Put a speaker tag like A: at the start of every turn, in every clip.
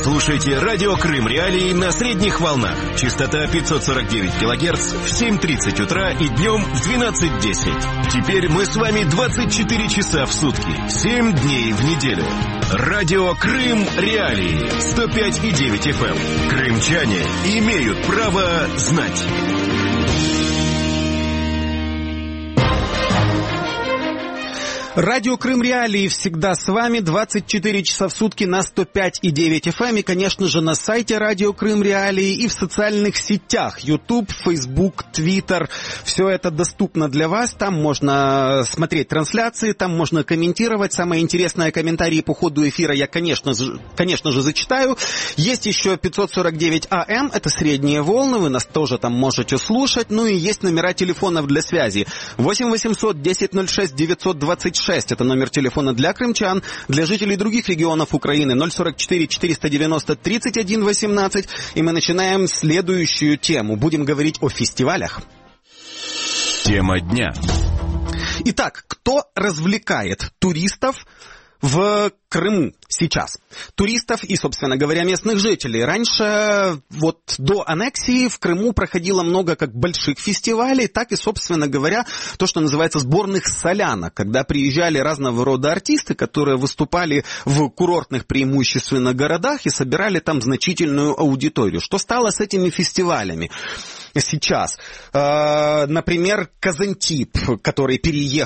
A: Слушайте радио Крым Реалии на средних волнах. Частота 549 килогерц в 7:30 утра и днем в 12:10. Теперь мы с вами 24 часа в сутки, 7 дней в неделю. Радио Крым Реалии 105,9 FM. Крымчане имеют право знать.
B: Радио Крым Реалии всегда с вами 24 часа в сутки на 105,9 FM и, конечно же, на сайте Радио Крым Реалии и в социальных сетях YouTube, Facebook, Twitter. Все это доступно для вас. Там можно смотреть трансляции, там можно комментировать. Самые интересные комментарии по ходу эфира я, конечно же, зачитаю. Есть еще 549 АМ, это средние волны, вы нас тоже там можете слушать. Ну и есть номера телефонов для связи. 8 800 1006 926. Это номер телефона для крымчан, для жителей других регионов Украины 044 490 31 18. И мы начинаем следующую тему. Будем говорить о фестивалях.
A: Тема дня.
B: Итак, кто развлекает туристов в Крыму сейчас? Туристов и, собственно говоря, местных жителей. Раньше, вот до аннексии, в Крыму проходило много как больших фестивалей, так и, собственно говоря, то, что называется сборных солянок, когда приезжали разного рода артисты, которые выступали в курортных преимущественно городах и собирали там значительную аудиторию. Что стало с этими фестивалями сейчас? Например, Казантип, который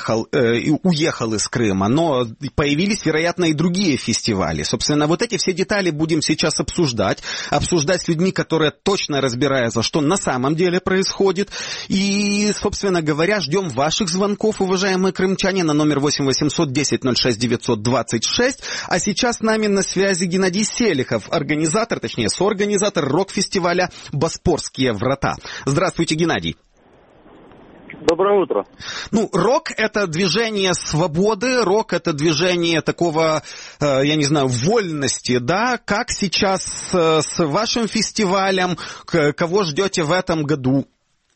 B: уехал из Крыма, но появились, вероятно, и другие фестивали. Собственно, вот эти все детали будем сейчас обсуждать с людьми, которые точно разбираются, что на самом деле происходит. И, собственно говоря, ждем ваших звонков, уважаемые крымчане, на номер 8 800 1006 926. А сейчас с нами на связи Геннадий Селихов, соорганизатор рок-фестиваля «Боспорские врата». Здравствуйте, Геннадий.
C: Доброе утро.
B: Ну, рок — это движение свободы, рок — это движение такого, я не знаю, вольности, да? Как сейчас с вашим фестивалем, кого ждете в этом году?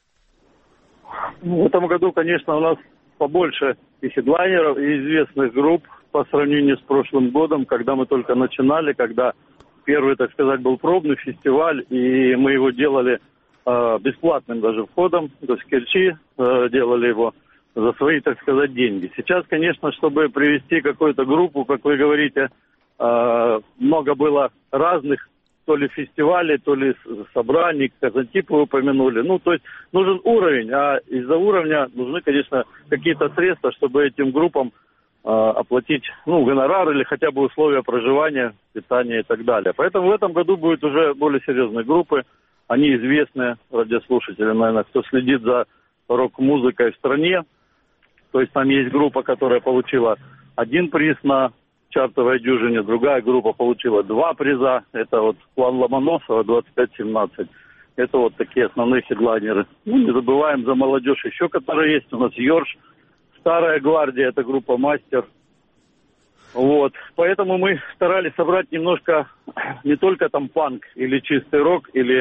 C: В этом году, конечно, у нас побольше и хедлайнеров, и известных групп по сравнению с прошлым годом, когда мы только начинали, когда первый, так сказать, был пробный фестиваль, и мы его делали бесплатным даже входом, то есть в Керчи делали его за свои, так сказать, деньги. Сейчас, конечно, чтобы привести какую-то группу, как вы говорите, много было разных, то ли фестивалей, то ли собраний, Казантип вы упомянули. Ну, то есть нужен уровень, а из-за уровня нужны, конечно, какие-то средства, чтобы этим группам оплатить, гонорар или хотя бы условия проживания, питания и так далее. Поэтому в этом году будут уже более серьезные группы. Они известны радиослушатели, наверное, кто следит за рок-музыкой в стране. То есть там есть группа, которая получила 1 приз на чартовой дюжине, другая группа получила 2 приза. Это вот клан Ломоносова 25-17. Это вот такие основные хедлайнеры. Не забываем за молодежь еще, которая есть. У нас Йорш, Старая гвардия, это группа Мастер. Вот. Поэтому мы старались собрать немножко не только там панк или чистый рок, или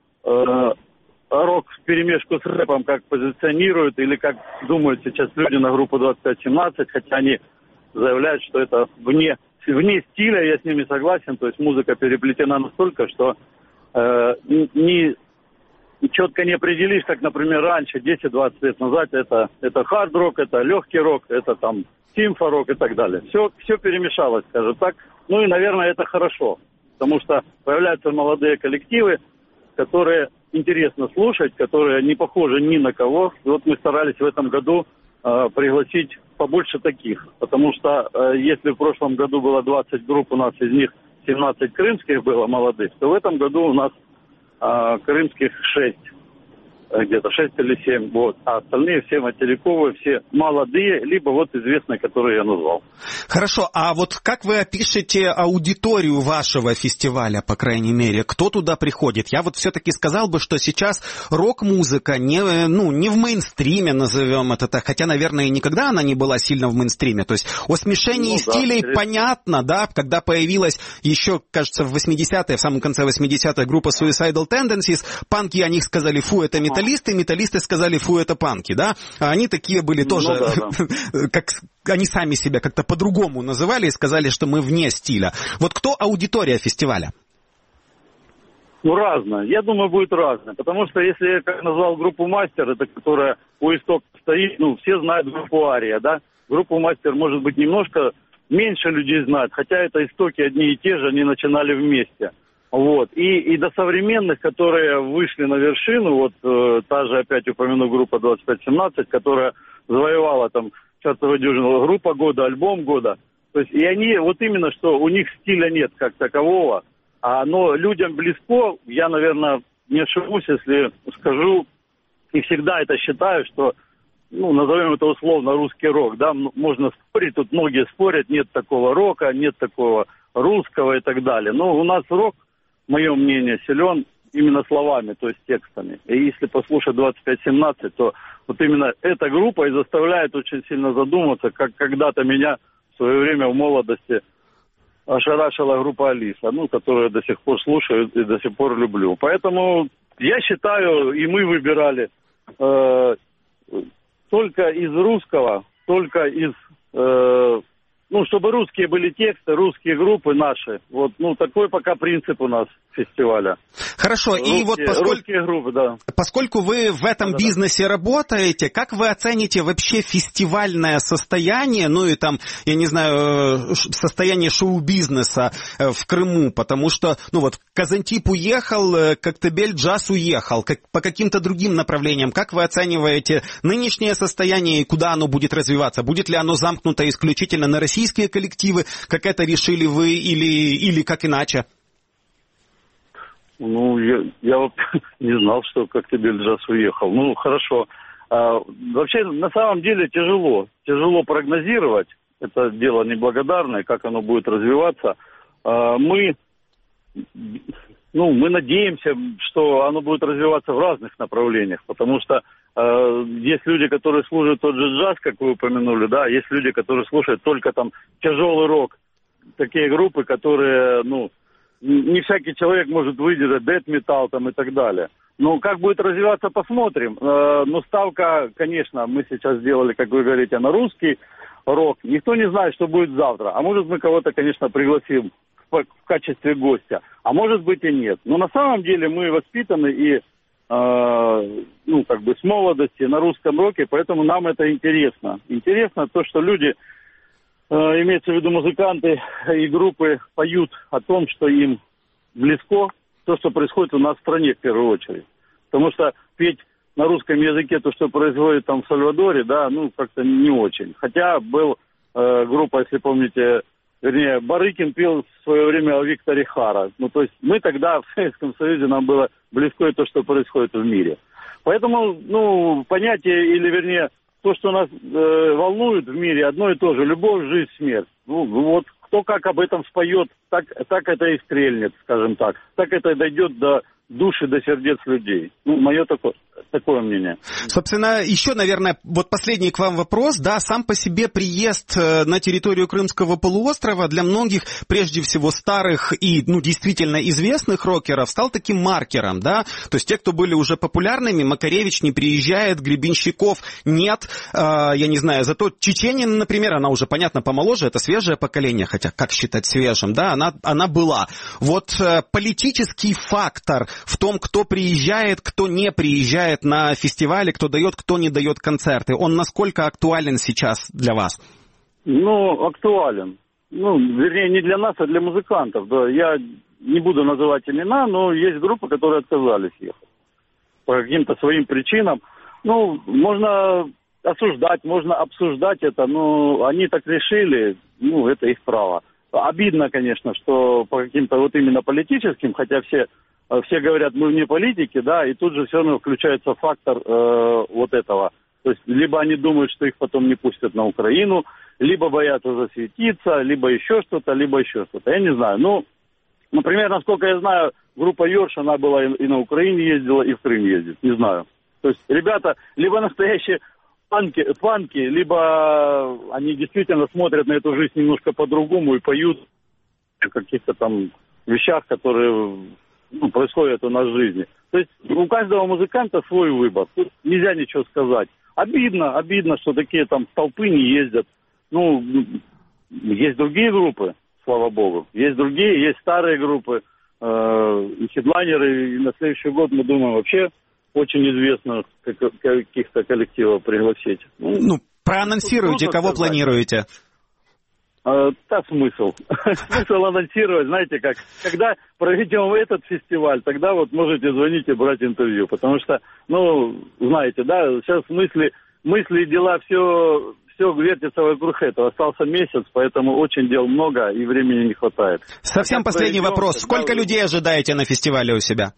C: рок вперемешку с рэпом, как позиционируют или как думают сейчас люди на группу 25-17, хотя они заявляют, что это вне стиля, я с ними согласен, то есть музыка переплетена настолько, что четко не определишь, как, например, раньше, 10-20 лет назад, это хард-рок, это легкий рок, это там симфорок и так далее. Все перемешалось, скажем так. Ну и, наверное, это хорошо, потому что появляются молодые коллективы, которые интересно слушать, которые не похожи ни на кого. И вот мы старались в этом году пригласить побольше таких, потому что если в прошлом году было 20 групп, у нас из них 17 крымских было молодых, то в этом году у нас крымских 6. Где-то 6 или 7, вот. А остальные все материковые, все молодые, либо вот известные, которые я назвал.
B: Хорошо, а вот как вы опишете аудиторию вашего фестиваля, по крайней мере? Кто туда приходит? Я вот все-таки сказал бы, что сейчас рок-музыка не в мейнстриме, назовем это так, хотя, наверное, никогда она не была сильно в мейнстриме. То есть о смешении стилей понятно, да, когда появилась еще, кажется, в 80-е, в самом конце 80-х группа Suicidal Tendencies, панки о них сказали, фу, это металлисты сказали, фу, это панки, да? А они такие были тоже, как они сами себя как-то по-другому называли и сказали, что мы вне стиля. Вот кто аудитория фестиваля?
C: Ну, разное. Я думаю, будет разное. Потому что, если я как назвал группу «Мастер», это которая у истока стоит, ну, все знают группу «Ария», да? Группу «Мастер», может быть, немножко меньше людей знают, хотя это истоки одни и те же, они начинали вместе. Вот. И до современных, которые вышли на вершину, вот та же, опять упомяну, группа 2517, которая завоевала там чартовую дюжину, группа года, альбом года. То есть, и они, вот именно, что у них стиля нет как такового, но людям близко, я, наверное, не ошибусь, если скажу, и всегда это считаю, что, ну, назовем это условно русский рок, да, можно спорить, тут многие спорят, нет такого рока, нет такого русского и так далее. Но у нас рок, мое мнение, силен именно словами, то есть текстами. И если послушать 2517, то вот именно эта группа и заставляет очень сильно задуматься, как когда-то меня в свое время в молодости ошарашила группа «Алиса», ну, которую я до сих пор слушаю и до сих пор люблю. Поэтому я считаю, и мы выбирали только из русского, только из... ну, чтобы русские были тексты, русские группы наши. Вот, ну, такой пока принцип у нас фестиваля.
B: Хорошо,
C: русские,
B: и вот
C: русские группы, да.
B: Поскольку вы в этом бизнесе работаете, как вы оцените вообще фестивальное состояние, ну и там, я не знаю, состояние шоу-бизнеса в Крыму, потому что, ну вот, Казантип уехал, Коктебель джаз уехал, по каким-то другим направлениям. Как вы оцениваете нынешнее состояние и куда оно будет развиваться? Будет ли оно замкнуто исключительно на российские коллективы, как это решили вы, или как иначе?
C: Ну, я вот не знал, что Коктебель джаз уехал. Ну, хорошо. Вообще, на самом деле, тяжело прогнозировать. Это дело неблагодарное, как оно будет развиваться. Мы надеемся, что оно будет развиваться в разных направлениях, потому что есть люди, которые слушают тот же джаз, как вы упомянули, да, есть люди, которые слушают только там тяжелый рок, такие группы, которые, ну, не всякий человек может выдержать, дэт-металл там и так далее. Ну, как будет развиваться, посмотрим. Но ставка, конечно, мы сейчас сделали, как вы говорите, на русский рок. Никто не знает, что будет завтра. А может, мы кого-то, конечно, пригласим в качестве гостя. А может быть и нет. Но на самом деле мы воспитаны и, с молодости на русском роке, поэтому нам это интересно. Интересно то, что люди... имеется в виду музыканты и группы, поют о том, что им близко то, что происходит у нас в стране в первую очередь. Потому что петь на русском языке то, что происходит там в Сальвадоре, да, ну, как-то не очень. Хотя был группа, если помните, вернее, Барыкин пел в свое время о Викторе Хара. Ну, то есть мы тогда в Советском Союзе, нам было близко и то, что происходит в мире. Поэтому, ну, понятие, или вернее, то, что нас волнует в мире, одно и то же. Любовь, жизнь, смерть. Ну, вот кто как об этом споет, так это и стрельнет, скажем так. Так это и дойдет до души, до сердец людей. Ну, мое такое мнение.
B: Собственно, еще, наверное, вот последний к вам вопрос. Да, сам по себе приезд на территорию Крымского полуострова для многих, прежде всего старых и, ну, действительно известных рокеров, стал таким маркером, да. То есть те, кто были уже популярными, Макаревич не приезжает, Гребенщиков нет, я не знаю, зато Чеченин, например, она уже, понятно, помоложе, это свежее поколение, хотя как считать свежим, да, она была. Вот политический фактор в том, кто приезжает, кто не приезжает на фестивале, кто дает, кто не дает концерты. Он насколько актуален сейчас для вас?
C: Ну, актуален. Ну, вернее, не для нас, а для музыкантов. Да. Я не буду называть имена, но есть группы, которые отказались ехать. По каким-то своим причинам. Ну, можно осуждать, можно обсуждать это, но они так решили, ну, это их право. Обидно, конечно, что по каким-то вот именно политическим, хотя все говорят, мы вне политики, да, и тут же все равно включается фактор вот этого. То есть либо они думают, что их потом не пустят на Украину, либо боятся засветиться, либо еще что-то. Я не знаю. Ну, например, насколько я знаю, группа Йорш, она была и на Украине ездила, и в Крым ездит. Не знаю. То есть ребята либо настоящие панки, либо они действительно смотрят на эту жизнь немножко по-другому и поют о каких-то там вещах, которые... происходит у нас в жизни. То есть у каждого музыканта свой выбор. Тут нельзя ничего сказать. Обидно, что такие там толпы не ездят. Ну, есть другие группы, слава богу. Есть старые группы. и хедлайнеры, и на следующий год мы думаем вообще очень известных каких-то коллективов пригласить.
B: Проанонсируйте, кого планируете?
C: Да, смысл. Смысл анонсировать, знаете как, когда проведем этот фестиваль, тогда вот можете звонить и брать интервью, потому что, знаете, да, сейчас мысли и дела, все вертится вокруг этого. Остался месяц, поэтому очень дел много и времени не хватает.
B: Совсем последний вопрос. Сколько людей ожидаете на фестивале у себя?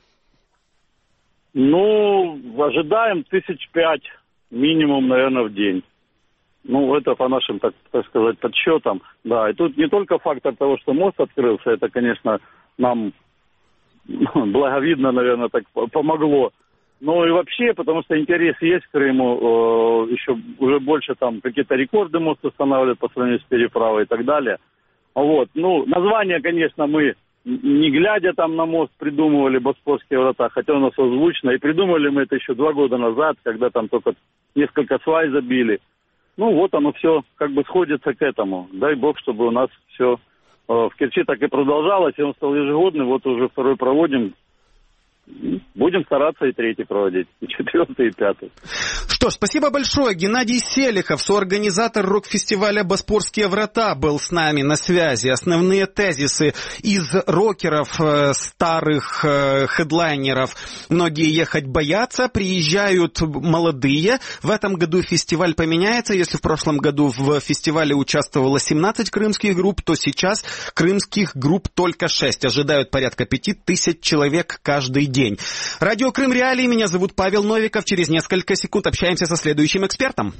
C: Ожидаем 5,000 минимум, наверное, в день. Это по нашим, так сказать, подсчетам. Да, и тут не только фактор того, что мост открылся, это, конечно, нам благовидно, наверное, так помогло. Но и вообще, потому что интерес есть к Крыму, еще уже больше там какие-то рекорды мост устанавливают по сравнению с переправой и так далее. Название, конечно, мы, не глядя там на мост, придумывали Боспорские врата, хотя у нас созвучно. И придумали мы это еще 2 года назад, когда там только несколько свай забили. Оно все как бы сходится к этому. Дай бог, чтобы у нас все в Керчи так и продолжалось, и он стал ежегодным. Вот уже 2-й проводим. Будем стараться и 3-й проводить, и 4-й, и 5-й.
B: Что ж, спасибо большое. Геннадий Селихов, соорганизатор рок-фестиваля «Боспорские врата», был с нами на связи. Основные тезисы из рокеров, старых хедлайнеров. Многие ехать боятся, приезжают молодые. В этом году фестиваль поменяется. Если в прошлом году в фестивале участвовало 17 крымских групп, то сейчас крымских групп только 6. Ожидают порядка 5000 человек каждый день. Радио Крым Реалии. Меня зовут Павел Новиков. Через несколько секунд общаемся со следующим экспертом.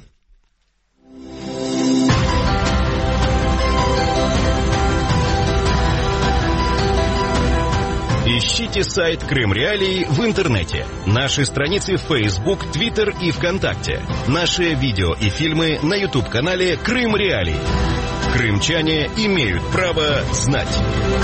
A: Ищите сайт Крым Реалии в интернете. Наши страницы в Facebook, Twitter и ВКонтакте. Наши видео и фильмы на YouTube-канале Крым Реалии. Крымчане имеют право знать.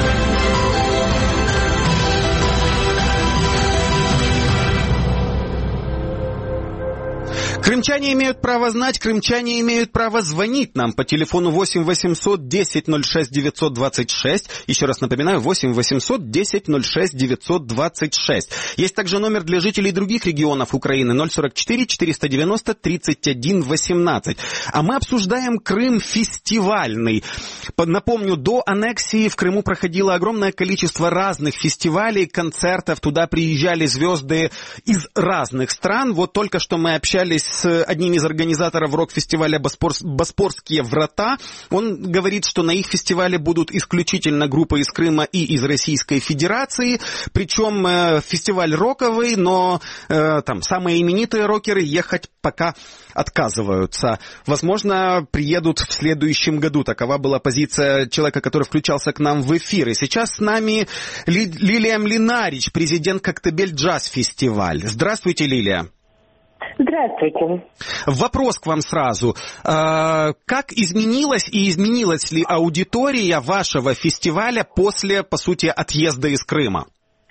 B: Крымчане имеют право знать, крымчане имеют право звонить нам по телефону 8 800 10 06 926. Еще раз напоминаю, 8 800 10 06 926. Есть также номер для жителей других регионов Украины 044 490 31 18. А мы обсуждаем Крым фестивальный. Напомню, до аннексии в Крыму проходило огромное количество разных фестивалей, концертов. Туда приезжали звезды из разных стран. Вот только что мы общались с одним из организаторов рок-фестиваля «Боспорские врата». Он говорит, что на их фестивале будут исключительно группы из Крыма и из Российской Федерации. Причем фестиваль роковый, но там самые именитые рокеры ехать пока отказываются. Возможно, приедут в следующем году. Такова была позиция человека, который включался к нам в эфир. И сейчас с нами Лилия Млинарич, президент «Коктебель Джаз Фестиваль». Здравствуйте, Лилия.
D: Здравствуйте.
B: Вопрос к вам сразу. Как изменилась и изменилась ли аудитория вашего фестиваля после, по сути, отъезда из Крыма?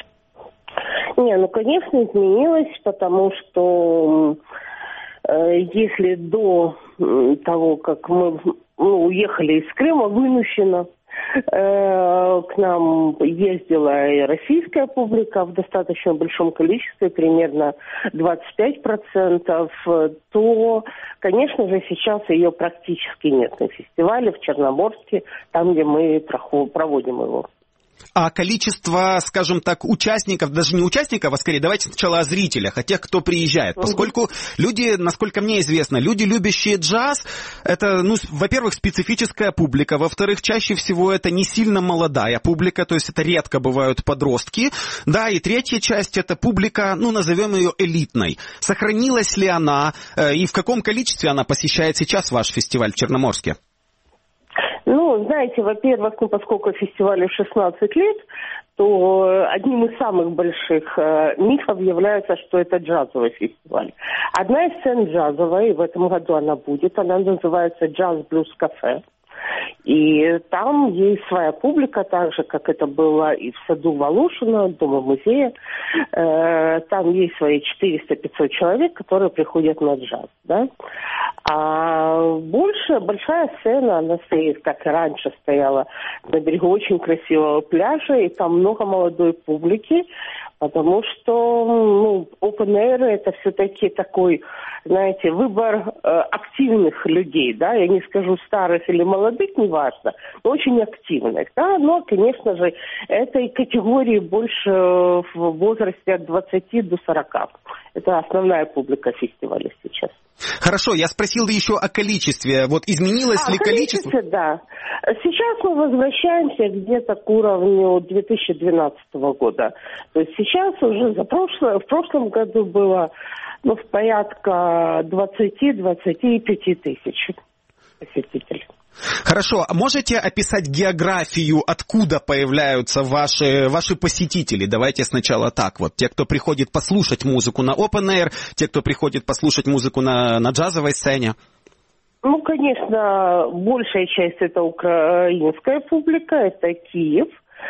D: Конечно, изменилась, потому что если до того, как мы уехали из Крыма вынужденно, к нам ездила и российская публика в достаточно большом количестве, примерно 25%, то, конечно же, сейчас ее практически нет на фестивале в Черноморске, там, где мы проводим его.
B: А количество, скажем так, участников, даже не участников, а скорее давайте сначала о зрителях, о тех, кто приезжает. Поскольку люди, насколько мне известно, люди, любящие джаз, это, во-первых, специфическая публика, во-вторых, чаще всего это не сильно молодая публика, то есть это редко бывают подростки, да, и третья часть это публика, назовем ее элитной. Сохранилась ли она и в каком количестве она посещает сейчас ваш фестиваль в Черноморске?
D: Знаете, во-первых, поскольку фестивалю 16 лет, то одним из самых больших мифов является, что это джазовый фестиваль. Одна из сцен джазовая, и в этом году она будет, она называется «Джаз Блюз Кафе». И там есть своя публика, так же, как это было и в саду Волошина, Дома-музея. Там есть свои 400-500 человек, которые приходят на джаз, да. А большая сцена, она стоит, как и раньше стояла, на берегу очень красивого пляжа, и там много молодой публики, потому что open air это все-таки такой, знаете, выбор активных людей, да, я не скажу старых или молодых, неважно, но очень активных, да, но, конечно же, этой категории больше в возрасте от 20 до 40. Это основная публика фестиваля сейчас.
B: Хорошо, я спросил еще о количестве. Вот изменилось ли количество?
D: Да. Сейчас мы возвращаемся где-то к уровню 2012 года. То есть сейчас уже в прошлом году было в порядка 20-25 тысяч посетителей.
B: Хорошо, а можете описать географию, откуда появляются ваши посетители? Давайте сначала так вот. Те, кто приходит послушать музыку на open air, те, кто приходит послушать музыку на джазовой сцене.
D: Конечно, большая часть это украинская публика, это Киев,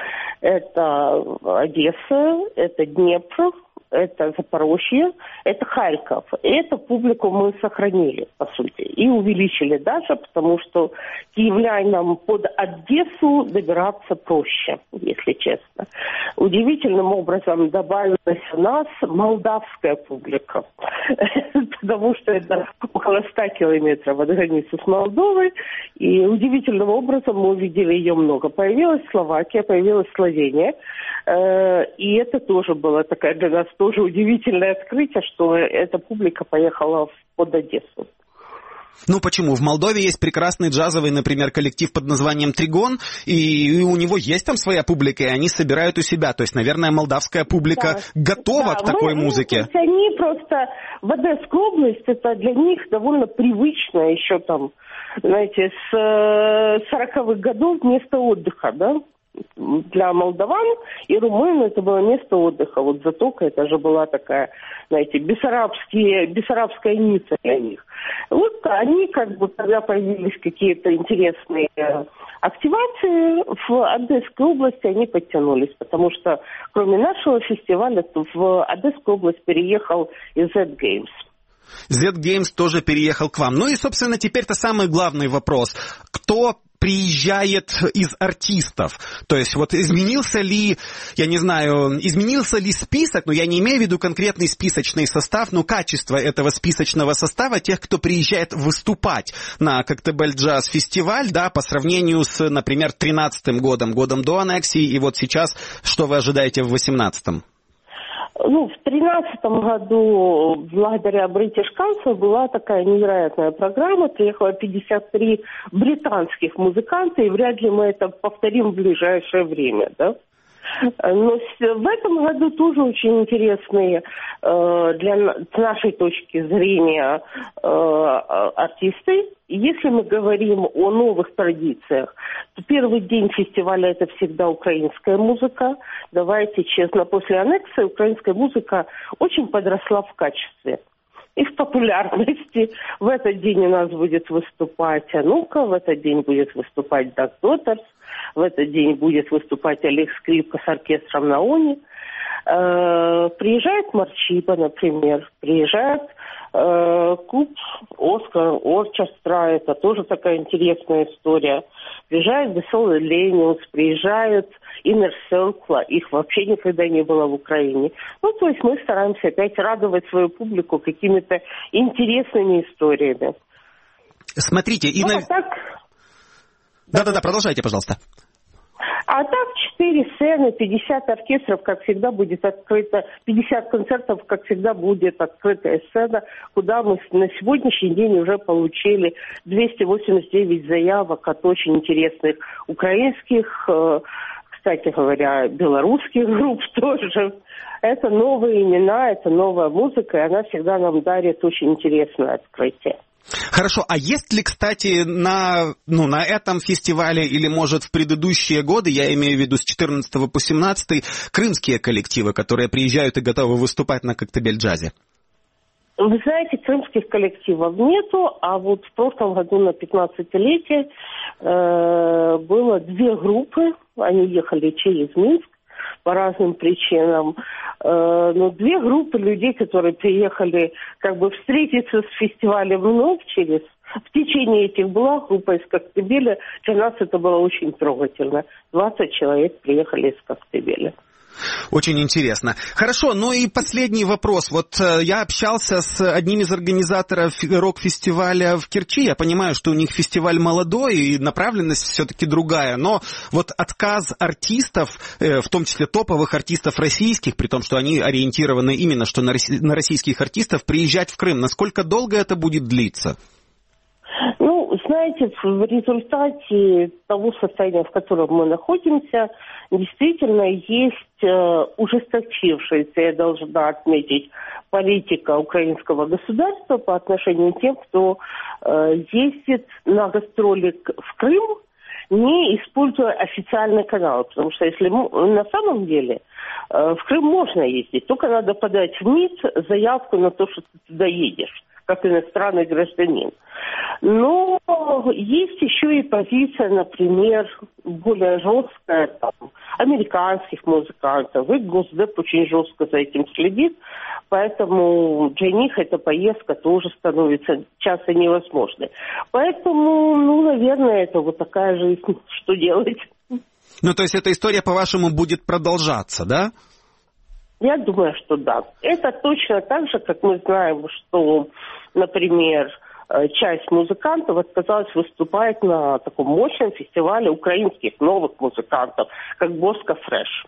D: это Одесса, это Днепр, это Запорожье, это Харьков. И эту публику мы сохранили, по сути, и увеличили даже, потому что киевлянам под Одессу добираться проще, если честно. Удивительным образом добавилась у нас молдавская публика, потому что это около 100 километров от границы с Молдовой, и удивительным образом мы увидели ее много. Появилась Словакия, появилась Словения, и это тоже было такая для нас тоже удивительное открытие, что эта публика поехала под Одессу.
B: Почему? В Молдове есть прекрасный джазовый, например, коллектив под названием «Тригон», и у него есть там своя публика, и они собирают у себя. То есть, наверное, молдавская публика готова к такой музыке.
D: То есть они просто в Одесскую область, это для них довольно привычно еще там, знаете, с 40-х годов место отдыха, да? Для молдаван и румын это было место отдыха. Вот Затока, это же была такая, знаете, бессарабская Ницца для них. Вот они, когда появились какие-то интересные активации в Одесской области, они подтянулись, потому что кроме нашего фестиваля в Одесскую область переехал и Z-Games.
B: Z-Games тоже переехал к вам. И, собственно, теперь-то самый главный вопрос. Кто приезжает из артистов? То есть вот изменился ли список, я не имею в виду конкретный списочный состав, но качество этого списочного состава тех, кто приезжает выступать на Коктебель Джаз фестиваль, да, по сравнению с, например, 13-м годом до аннексии, и вот сейчас, что вы ожидаете в 18-м?
D: В 2013 году благодаря British Council была такая невероятная программа. Приехало 53 британских музыканта, и вряд ли мы это повторим в ближайшее время, да? Но в этом году тоже очень интересные с нашей точки зрения артисты. Если мы говорим о новых традициях, то первый день фестиваля это всегда украинская музыка. Давайте честно, после аннексии украинская музыка очень подросла в качестве и в популярности. В этот день у нас будет выступать Анука, в этот день будет выступать Даг Дотерс, в этот день будет выступать Олег Скрипка с оркестром на Оне. Приезжает Марчиба, например, приезжает клуб Оскар Орчестра, это тоже такая интересная история. Приезжает The Soul Lenius, приезжает Inner Circle, их вообще никогда не было в Украине. То есть мы стараемся опять радовать свою публику какими-то интересными историями.
B: Смотрите, Да-да-да, продолжайте, пожалуйста.
D: А так 4 сцены, 50 оркестров, как всегда будет открыто, 50 концертов, как всегда будет открытая сцена, куда мы на сегодняшний день уже получили 289 заявок от очень интересных украинских, кстати говоря, белорусских групп тоже. Это новые имена, это новая музыка, и она всегда нам дарит очень интересное открытие.
B: Хорошо, а есть ли, кстати, на этом фестивале или, может, в предыдущие годы, я имею в виду с 14 по 17, крымские коллективы, которые приезжают и готовы выступать на Коктебель Джазе?
D: Вы знаете, крымских коллективов нету, а вот в прошлом году на 15-летие было 2 группы, они ехали через Минск по разным причинам, но 2 группы людей, которые приехали как бы встретиться с фестивалем вновь в течение этих была группа из Коктебеля. Для нас это было очень трогательно. 20 человек приехали из Коктебеля.
B: Очень интересно. Хорошо, ну и последний вопрос. Вот я общался с одним из организаторов рок-фестиваля в Керчи. Я понимаю, что у них фестиваль молодой и направленность все-таки другая. Но вот отказ артистов, в том числе топовых артистов российских, при том, что они ориентированы именно что на российских артистов, приезжать в Крым, насколько долго это будет длиться?
D: Ну, знаете, в результате того состояния, в котором мы находимся, действительно есть ужесточившаяся, я должна отметить, политика украинского государства по отношению к тем, кто ездит на гастроли в Крым, не используя официальный канал. Потому что если на самом деле в Крым можно ездить, только надо подать в МИД заявку на то, что ты туда едешь, как иностранный гражданин. Но есть еще и позиция, например, более жесткая там, американских музыкантов. И Госдеп очень жестко за этим следит, поэтому для них эта поездка тоже становится часто невозможной. Поэтому, наверное, это вот такая жизнь, что делать.
B: Ну, то есть эта история, по-вашему, будет продолжаться, да?
D: Я думаю, что да. Это точно так же, как мы знаем, что, например, часть музыкантов отказалась выступать на таком мощном фестивале украинских новых музыкантов, как Боска Фреш.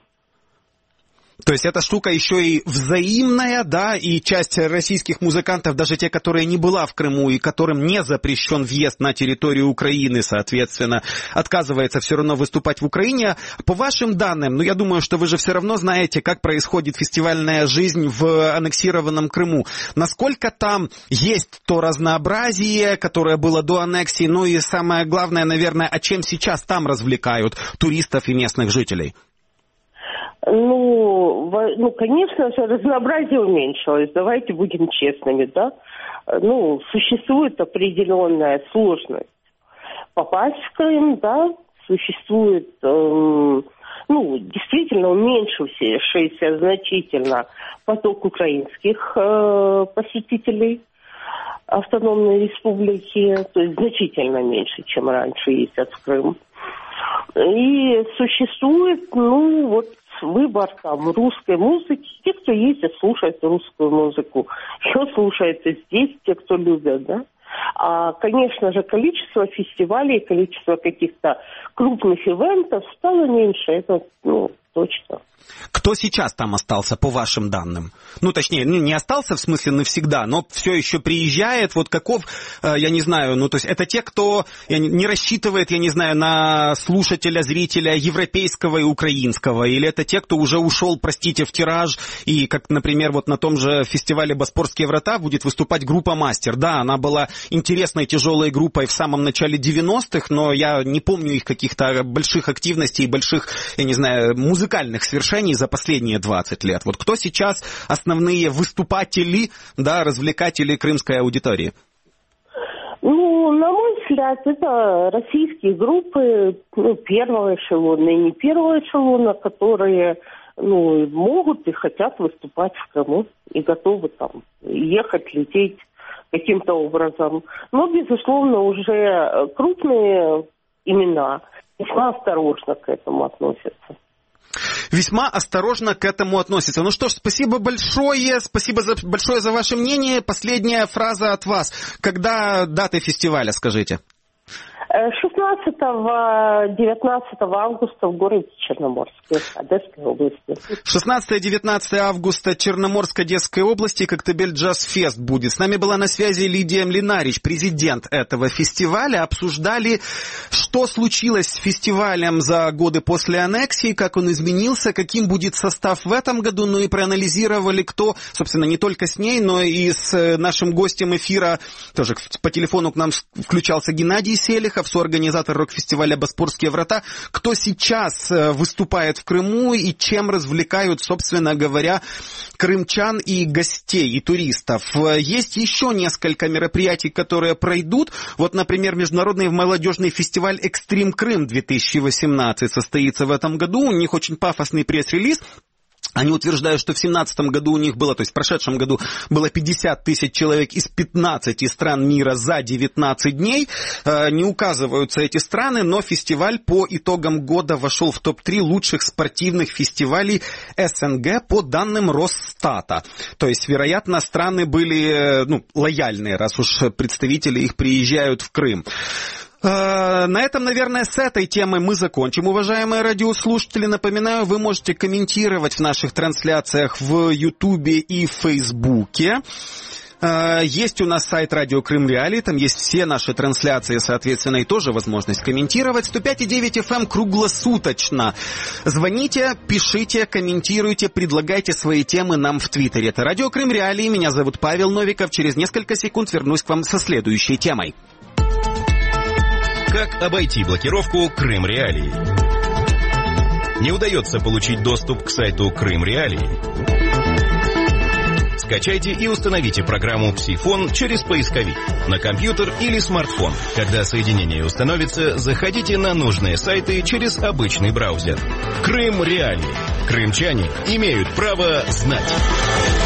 B: То есть эта штука еще и взаимная, да, и часть российских музыкантов, даже те, которые не была в Крыму и которым не запрещен въезд на территорию Украины, соответственно, отказывается все равно выступать в Украине. По вашим данным, я думаю, что вы же все равно знаете, как происходит фестивальная жизнь в аннексированном Крыму. Насколько там есть то разнообразие, которое было до аннексии, ну и самое главное, наверное, а чем сейчас там развлекают туристов и местных жителей?
D: Конечно же, разнообразие уменьшилось. Давайте будем честными, да? Существует определенная сложность попасть в Крым, да? Существует, действительно уменьшившийся значительно поток украинских посетителей автономной республики, то есть значительно меньше, чем раньше ездят в Крым. И существует, выбор там русской музыки. Те, кто ездит, слушают русскую музыку. Ее слушают и здесь те, кто любят, да. А, конечно же, количество фестивалей, количество каких-то крупных ивентов стало меньше. Это, точно.
B: Кто сейчас там остался, по вашим данным? Точнее, не остался в смысле навсегда, но все еще приезжает. Вот каков, я не знаю, то есть это те, кто не рассчитывает, я не знаю, на слушателя, зрителя европейского и украинского, или это те, кто уже ушел, простите, в тираж, и, как, например, вот на том же фестивале «Босфорские врата» будет выступать группа «Мастер». Да, она была интересной, тяжелой группой в самом начале 90-х, но я не помню их каких-то больших активностей, больших, я не знаю, музыкальных свершений за последние 20 лет. Вот кто сейчас основные выступатели, да, развлекатели крымской аудитории?
D: На мой взгляд, это российские группы, первого эшелона и не первого эшелона, которые, могут и хотят выступать в Крыму и готовы там ехать, лететь каким-то образом. Но, безусловно, уже крупные имена весьма осторожно к этому относятся.
B: Весьма осторожно к этому относится. Ну что ж, спасибо большое большое за ваше мнение. Последняя фраза от вас. Когда даты фестиваля, скажите?
D: 16-19 августа в городе Черноморске, Одесской области.
B: 16-19 августа Черноморск-Одесской области, Коктебель Джаз-фест будет. С нами была на связи Лидия Млинарич, президент этого фестиваля. Обсуждали, что случилось с фестивалем за годы после аннексии, как он изменился, каким будет состав в этом году, и проанализировали, кто, собственно, не только с ней, но и с нашим гостем эфира, тоже по телефону к нам включался Геннадий Селихов, Новиков, соорганизатор рок-фестиваля «Боспорские врата». Кто сейчас выступает в Крыму и чем развлекают, собственно говоря, крымчан и гостей, и туристов? Есть еще несколько мероприятий, которые пройдут. Вот, например, международный молодежный фестиваль «Экстрим Крым» 2018 состоится в этом году. У них очень пафосный пресс-релиз. Они утверждают, что в 2017 году у них было, то есть в прошедшем году было 50 тысяч человек из 15 стран мира за 19 дней. Не указываются эти страны, но фестиваль по итогам года вошел в топ-3 лучших спортивных фестивалей СНГ по данным Росстата. То есть, вероятно, страны были лояльные, раз уж представители их приезжают в Крым. На этом, наверное, с этой темой мы закончим, уважаемые радиослушатели. Напоминаю, вы можете комментировать в наших трансляциях в Ютубе и в Фейсбуке. Есть у нас сайт Радио Крым Реалии, там есть все наши трансляции, соответственно, и тоже возможность комментировать. 105,9 FM круглосуточно. Звоните, пишите, комментируйте, предлагайте свои темы нам в Твиттере. Это Радио Крым Реалии, меня зовут Павел Новиков. Через несколько секунд вернусь к вам со следующей темой.
A: Как обойти блокировку Крым Реалии? Не удается получить доступ к сайту Крым Реалии? Скачайте и установите программу «Псифон» через поисковик на компьютер или смартфон. Когда соединение установится, заходите на нужные сайты через обычный браузер. Крым Реалии. Крымчане имеют право знать.